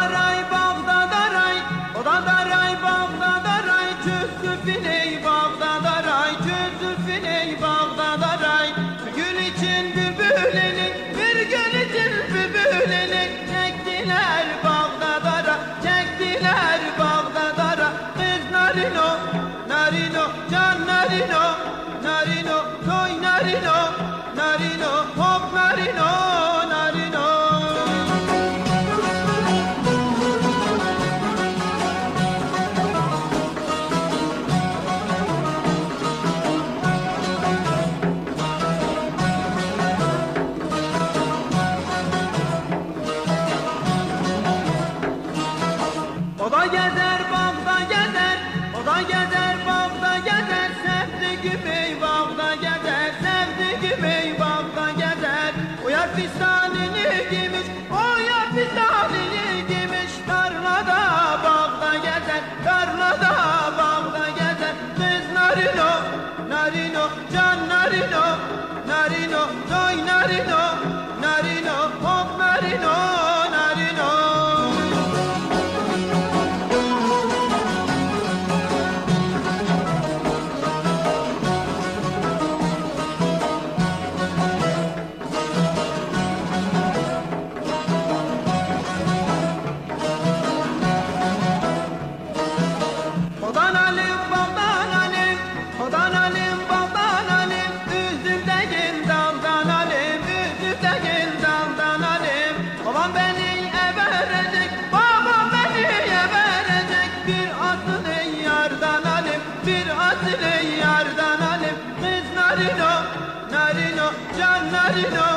daray, Bağda daray, o da daray, Bağda daray, Cüzülfün Bağda daray, Cüzülfün Bağda daray. Bir gül için bülbüleni, bir gül için bülbüleni çektiler Bağda dara, çektiler Bağda dara. Kız narino, narino, can narino, narino, toy narino, narino, hop narino, narino. O da gezer, Bağda gezer, o da gezer, Bağda gezer, sevdiğim Bağda gezer, sevdiğim Bağda gezer. O yar fistanini giymiş, o yar fistanini giymiş, tarlada Bağda gezer, tarlada Bağda gezer. Kız narino, narino, can narino, narino, toy narino, narino, hop narino, narino. Odan alim, baldan alim, odan alim, baldan alim, üzümdeki daldan alim, üzümdeki daldan alim. Babam beni everecek, babam beni everecek, bir asılı yardan alim, bir asılı yardan alim. Kız narino, narino, can narino,